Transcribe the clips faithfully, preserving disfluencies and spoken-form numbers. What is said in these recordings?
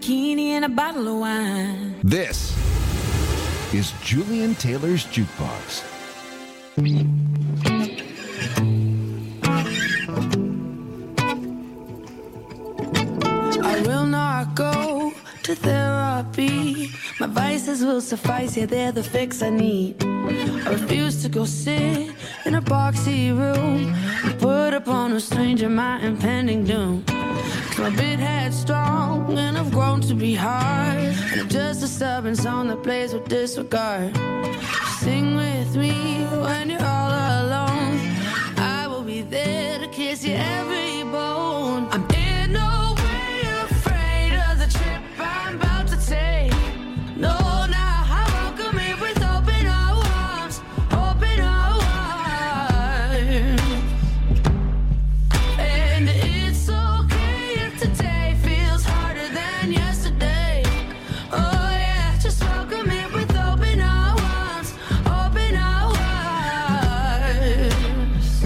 bikini and a bottle of wine. This is Julian Taylor's Jukebox. I will not go to therapy. My vices will suffice, yeah, they're the fix I need. I refuse to go sit in a boxy room and put upon a stranger my impending doom. Cause I'm a bit headstrong and I've grown to be hard, and I'm just a stubborn song that plays with disregard. Sing with me when you're all alone. I will be there to kiss you every bone. I'm in no way afraid of the trip I'm about to take. No, now I welcome it with open arms, open arms. And it's okay if today feels harder than yesterday. Oh yeah, just welcome it with open arms, open arms.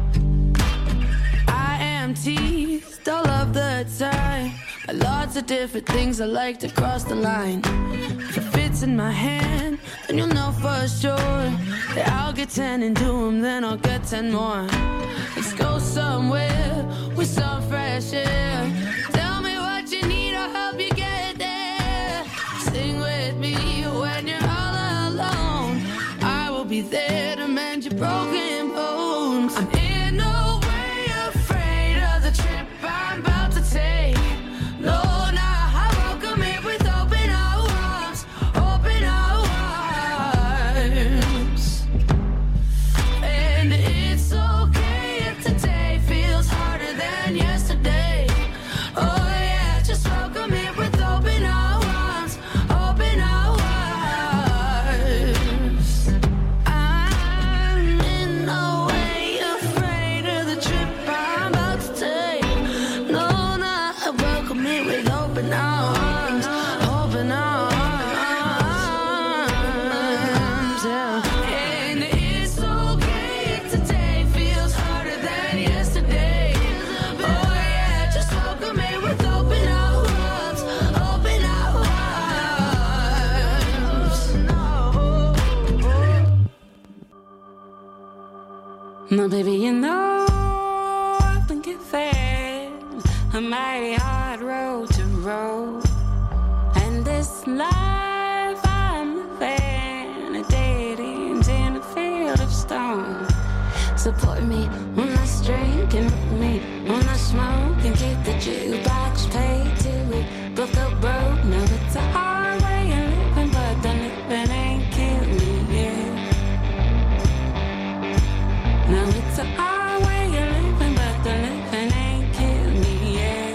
I am teased all of the time by lots of different things I like to cross the line. If it fits in my hand, then you'll know for sure that I'll get ten into them, then I'll get ten more. Let's go somewhere with some fresh air. Tell me what you need, I'll help you get there. Sing with me when you're all alone. I will be there to mend your broken bones. I'm in no way afraid of the trip I'm about to take. No, now I welcome it with open arms, open arms. And it's okay if today feels harder than yesterday. Oh yeah, just welcome it with open arms, open arms. I'm in no way afraid of the trip I'm about to take. No, no, I welcome it with open arms, open arms. Yeah. And it's okay if today feels harder than yesterday. Oh yeah, just welcome it with open arms, open arms. No, baby, you know I've been given a mighty hard road to row, and this life I'm living a dead end in a field of stone. Support me when I drink and with me when I smoke, and keep the jukebox paid till we both go broke. Now it's a hard way of living, but the living ain't killed me yet. Now it's a hard way of living, but the living ain't killed me yet.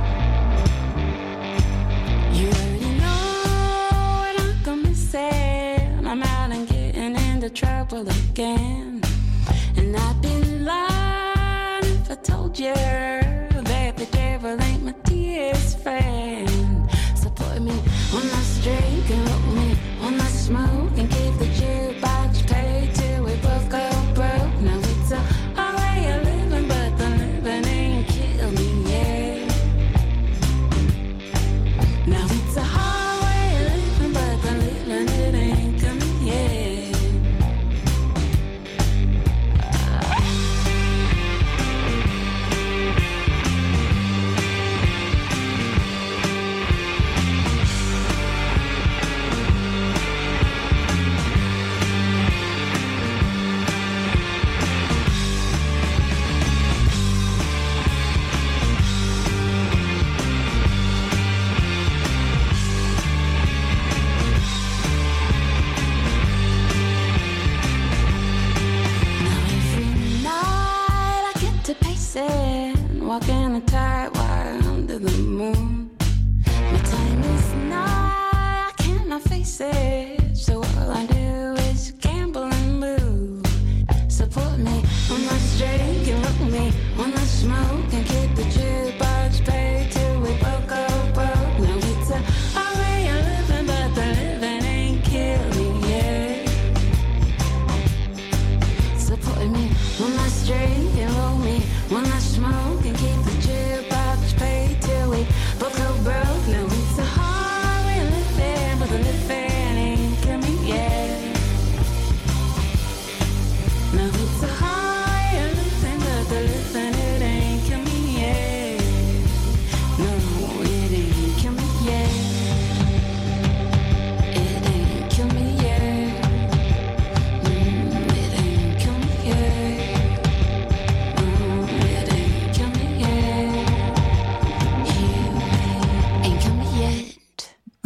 You already know what I'm gonna say. I'm out and getting into trouble again, and I'd be lying if I told you that the devil ain't my dearest friend. Support me when I drink and with me when I smoke, and keep the jukebox paid till we both go broke. Now it's a hard way of living, but the living ain't killed me yet. Now it's a hard way of living, but the living it ain't coming yet.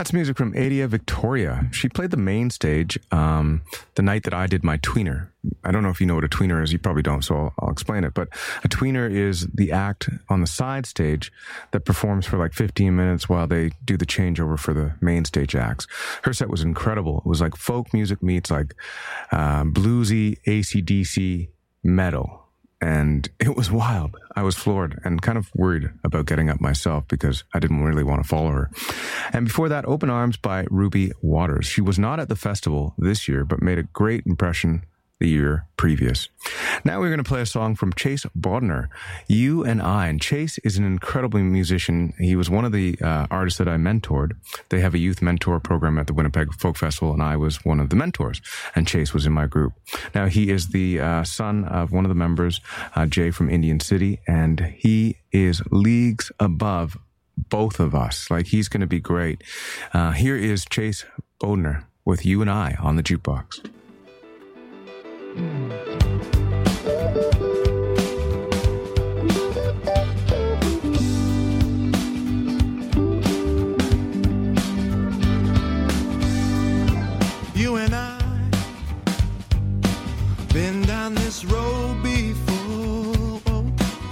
That's music from Adia Victoria. She played the main stage um, the night that I did my tweener. I don't know if you know what a tweener is. You probably don't, so I'll, I'll explain it. But a tweener is the act on the side stage that performs for like fifteen minutes while they do the changeover for the main stage acts. Her set was incredible. It was like folk music meets like uh, bluesy A C D C metal. And it was wild. I was floored and kind of worried about getting up myself because I didn't really want to follow her. And before that, Open Arms by Ruby Waters. She was not at the festival this year, but made a great impression the year previous. Now we're going to play a song from Chase Bodner, You and I. And Chase is an incredible musician. He was one of the uh, artists that I mentored. They have a youth mentor program at the Winnipeg Folk Festival, and I was one of the mentors, and Chase was in my group. Now, he is the uh, son of one of the members, uh, Jay from Indian City, and he is leagues above both of us. Like, he's going to be great. Uh, here is Chase Bodner with You and I on the Jukebox. You and I been down this road before.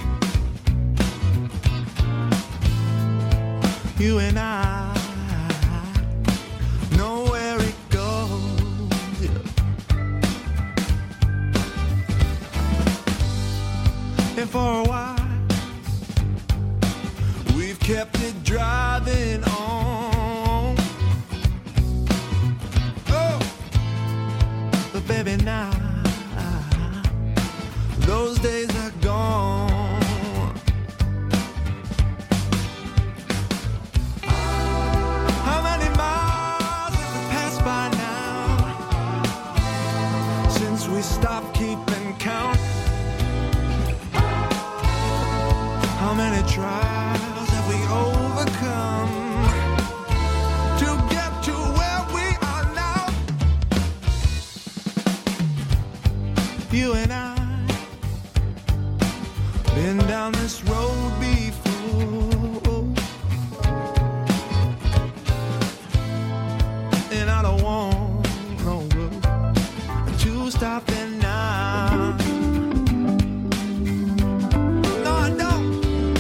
You and I know where it goes. And for a while we've kept it driving on. Oh, but baby, now those days are gone. How many miles have we passed by now since we stopped keeping count? How many trials have we overcome to get to where we are now? You and I been down this road before, and I don't want no road to stop it now. No, I don't.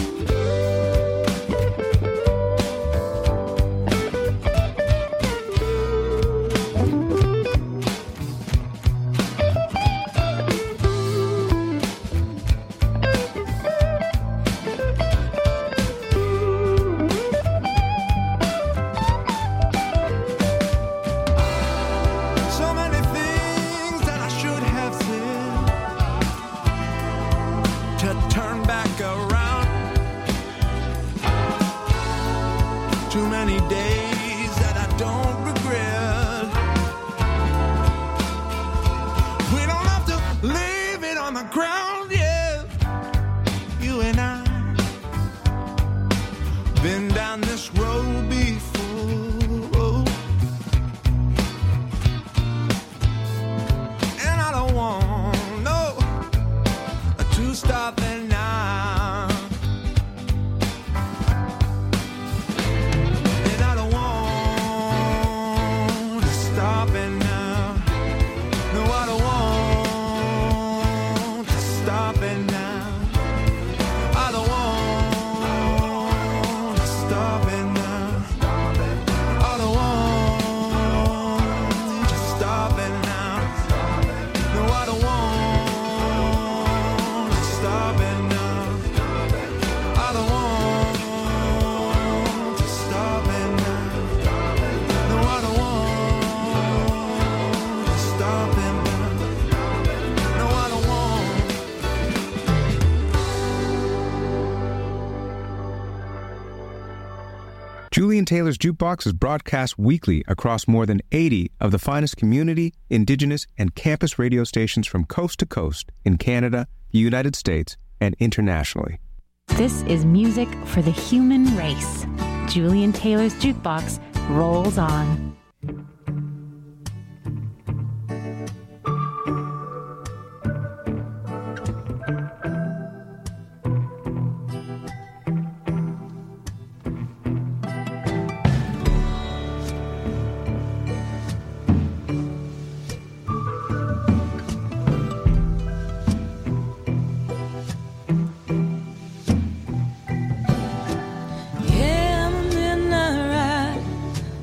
Julian Taylor's Jukebox is broadcast weekly across more than eighty of the finest community, Indigenous, and campus radio stations from coast to coast in Canada, the United States, and internationally. This is music for the human race. Julian Taylor's Jukebox rolls on.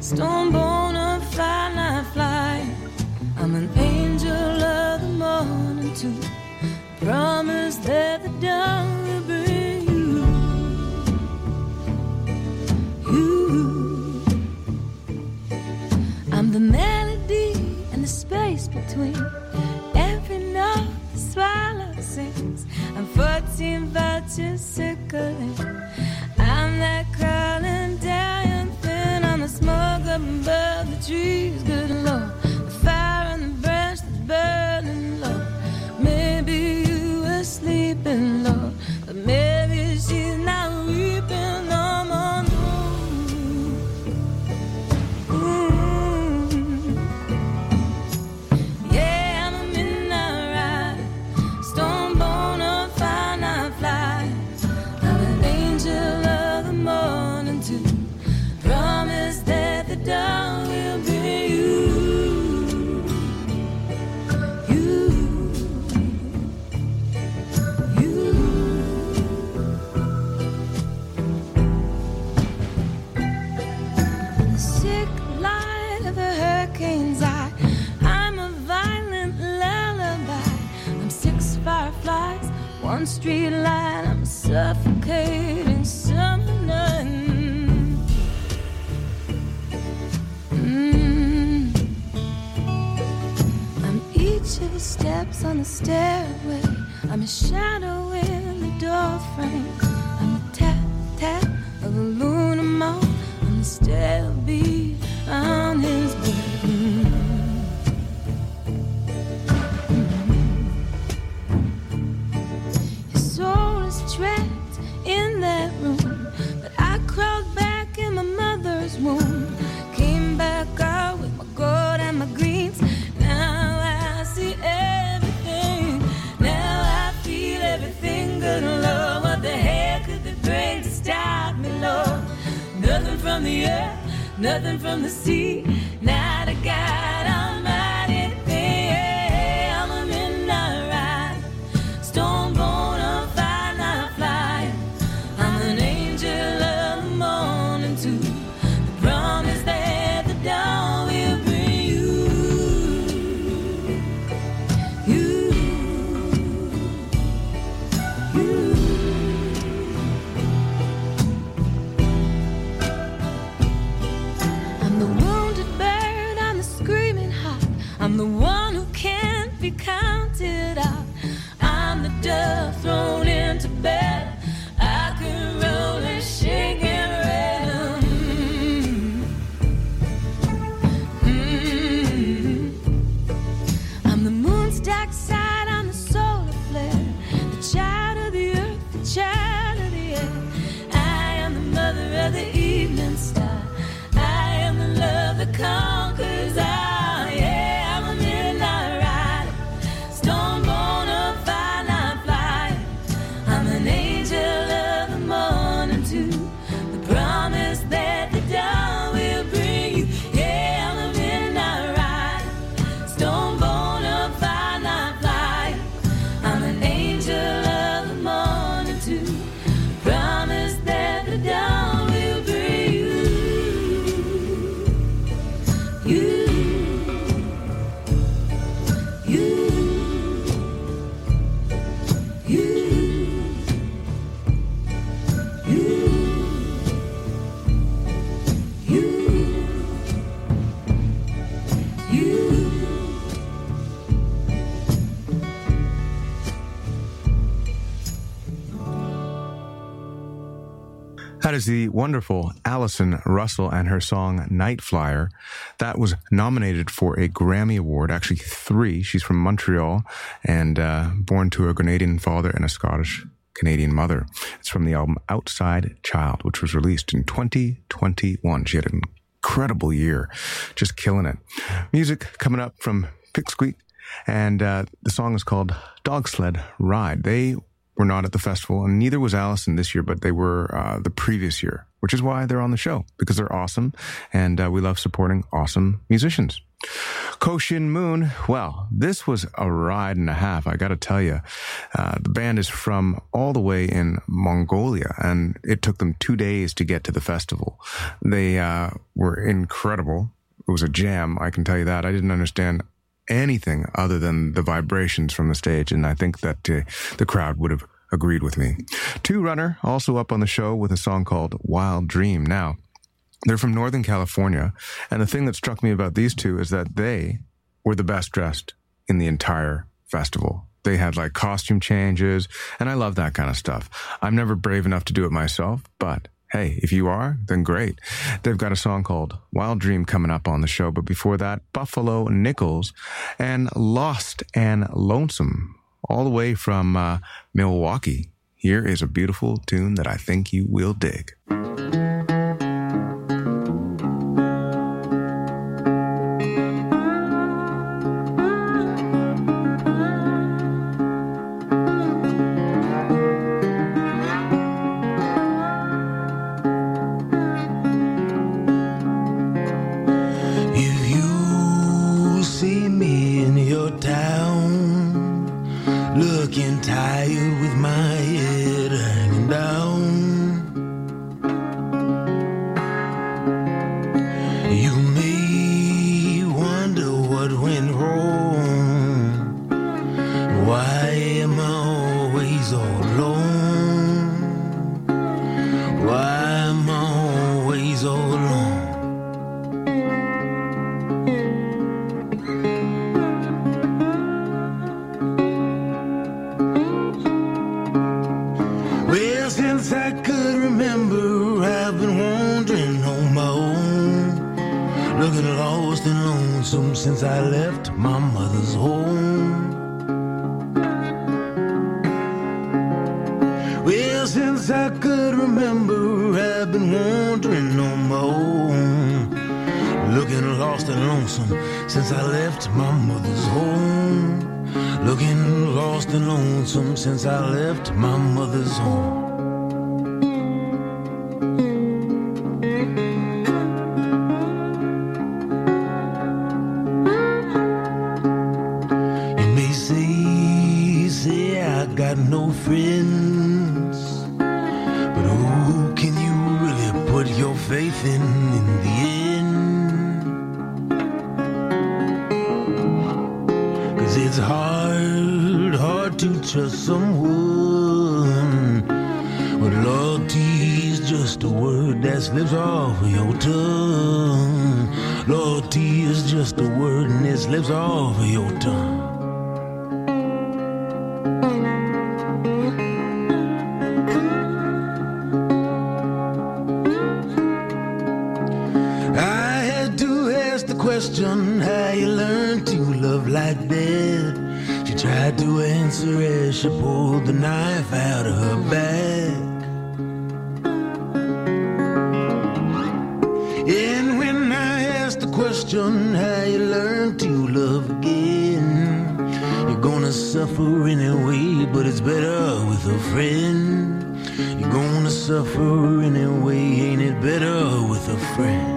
stone bona fly, night fly. I'm an angel of the morning too. Promise that the dawn will bring you, you. I'm the melody and the space between every note the swallow sings. I'm fourteen vultures circling. I'm that crawling down thin on the smoke up above the trees. Good Lord, the fire and the branch that's burning low. Maybe you were sleeping, Lord, but maybe she's not weeping no more. Mm. Yeah, I'm a midnight rider, stone bona fide, night fly. I'm an angel of the morning too. Promise that the dawn will bring you. One street light, I'm suffocating summer night. Mm. I'm each of the steps on the stairway. I'm a shadow in the door frame. I'm the tap tap of a lunar moth. I'm the stale bee on his way. Mm. Trapped in that room, but I crawled back in my mother's womb. Came back out with my gold and my greens. Now I see everything. Now I feel everything. Good Lord, what the hell could they bring to stop me, Lord? Nothing from the earth, nothing from the sea. Not a God Almighty thing. Yeah, I'm a midnight rider, stone bona fide. I'm an angel of the morning too. The promise that the dawn will bring you, you, you. I'm the wounded bird, I'm the screaming heart. I'm the one who can't be counted out. I'm the dove thrown into bed. I can roll and shake and rattle. Mm-hmm. I'm the moon's dark side, I'm the solar flare. The child of the earth, the child of the air. I am the mother of the evening star. I am the love that conquers all. Yeah, I'm a midnight rider, stone bona fide, night fly. I'm an angel of the morning too. The promise that the dawn will bring you. Yeah, I'm a midnight rider, stone bona fide, night fly. I'm an angel of the morning too. Promise that the dawn will bring you. You, you, you. That is the wonderful Allison Russell and her song Night Flyer. That was nominated for a Grammy Award, actually three. She's from Montreal and uh, born to a Grenadian father and a Scottish Canadian mother. It's from the album Outside Child, which was released in twenty twenty-one. She had an incredible year, just killing it. Music coming up from Pipsqueak, and uh, the song is called Dog Sled Ride. They were not at the festival, and neither was Allison this year, but they were uh, the previous year, which is why they're on the show, because they're awesome, and uh, we love supporting awesome musicians. Koshin Moon, well, this was a ride and a half, I got to tell you. Uh, the band is from all the way in Mongolia, and it took them two days to get to the festival. They uh, were incredible. It was a jam, I can tell you that. I didn't understand anything other than the vibrations from the stage, and I think that uh, the crowd would have agreed with me. Two Runner, also up on the show with a song called Wild Dream. Now, they're from Northern California, and the thing that struck me about these two is that they were the best dressed in the entire festival. They had like costume changes, and I love that kind of stuff. I'm never brave enough to do it myself, but hey, if you are, then great. They've got a song called Wild Dream coming up on the show, but before that, Buffalo Nichols and Lost and Lonesome, all the way from uh, Milwaukee. Here is a beautiful tune that I think you will dig. Since I left my mother's home. Well, since I could remember, I've been wandering on my own, looking lost and lonesome since I left my mother's home, looking lost and lonesome since I left my mother's home. No friends, but who can you really put your faith in in the end? Cause it's hard, hard to trust someone, but loyalty is just a word that slips off of your tongue. Loyalty is just a word and it slips off of your tongue. How you learn to love like that? She tried to answer as she pulled the knife out of her back. And when I asked the question, how you learn to love again, you're gonna suffer anyway, but it's better with a friend. You're gonna suffer anyway, ain't it better with a friend?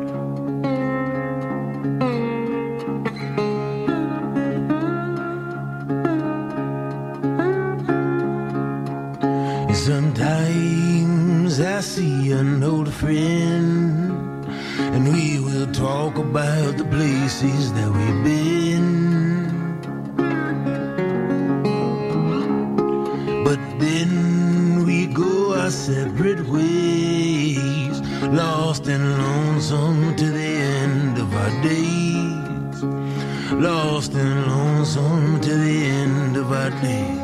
Sometimes I see an old friend, and we will talk about the places that we've been. But then we go our separate ways, lost and lonesome to the end of our days. Lost and lonesome to the end of our days.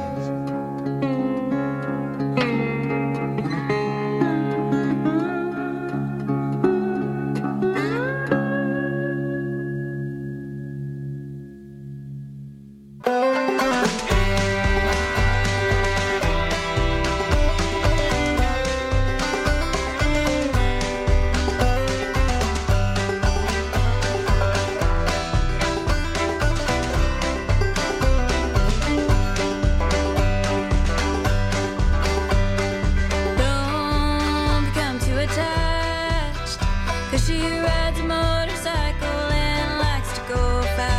She rides a motorcycle and likes to go fast.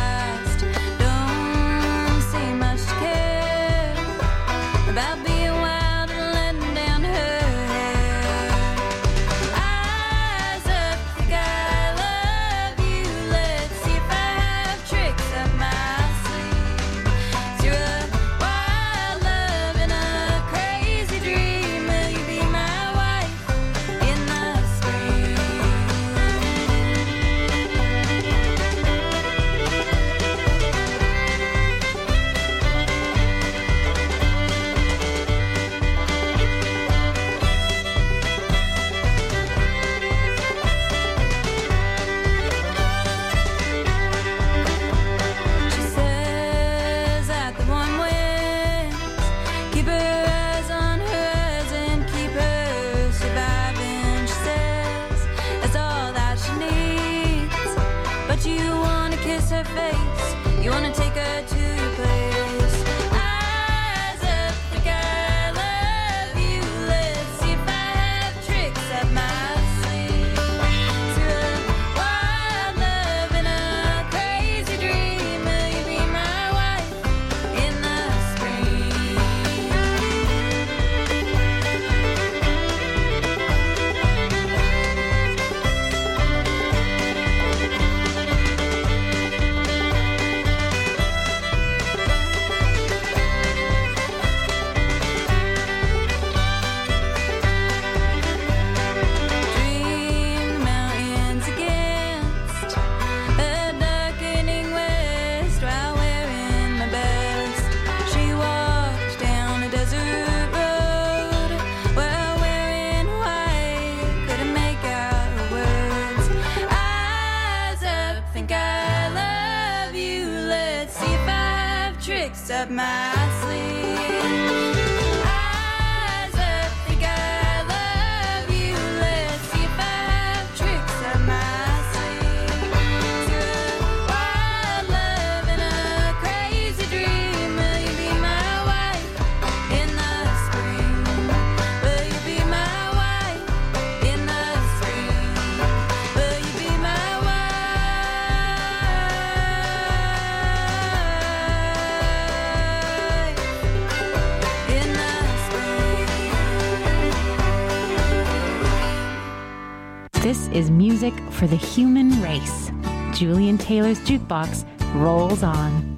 you wanna kiss her face, you wanna take her to your place. Eyes up, think I love you. Let's see if I have tricks up my sleeve. To a wild love and a crazy dream. Will you be my wife in the spring? Dream mountains against a darkening west while wearing my best. She walked down a desert road while wearing white, couldn't make out her words. Eyes up, think I love you. Let's see if I have tricks up my sleeve. Eyes up, think I love you. Let's see if I have tricks up my sleeve. To a wild love and a crazy dream. Will you be my wife in the spring? Will you be my wife in the spring? Will you be my wife in the spring? This is music for the human race. Julian Taylor's Jukebox rolls on.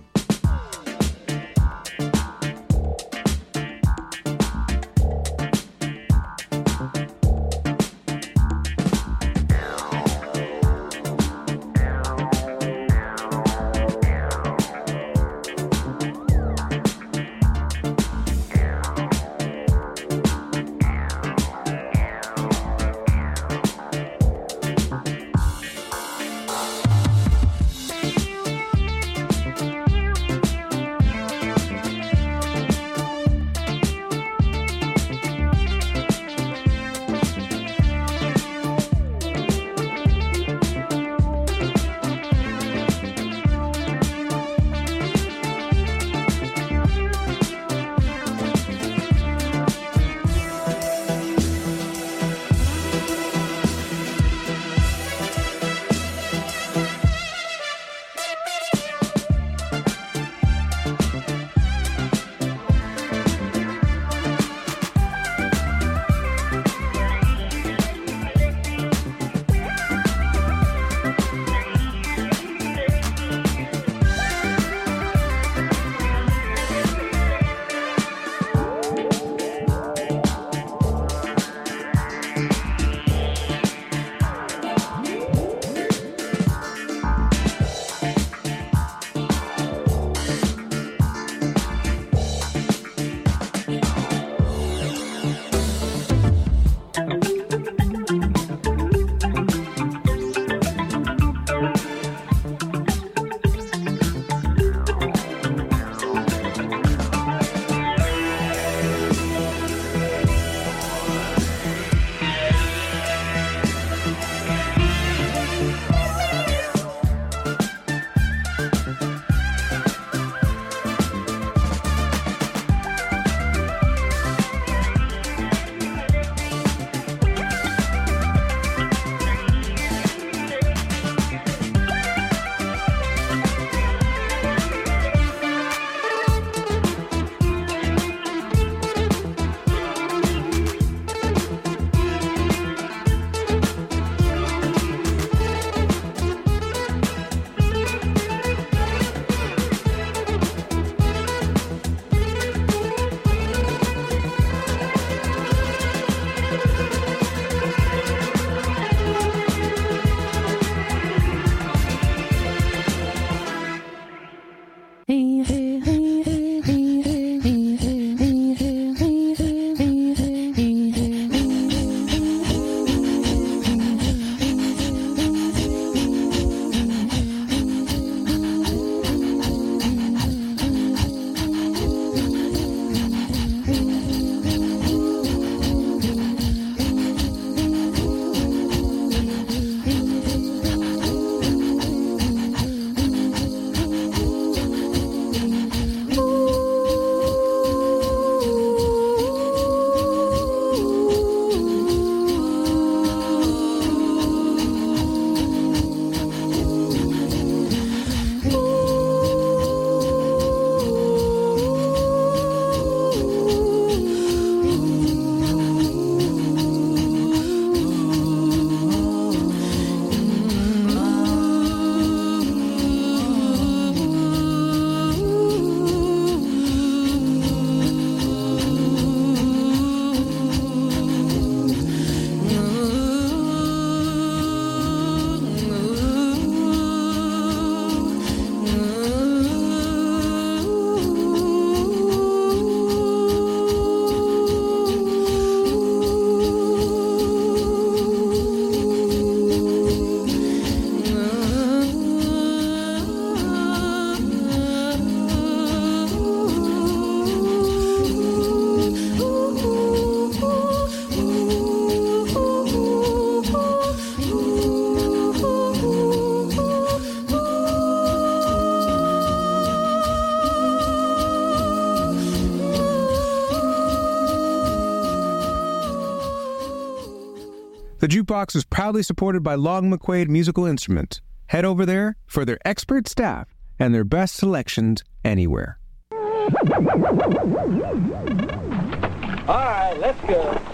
The Jukebox is proudly supported by Long McQuaid Musical Instruments. Head over there for their expert staff and their best selections anywhere. All right, let's go.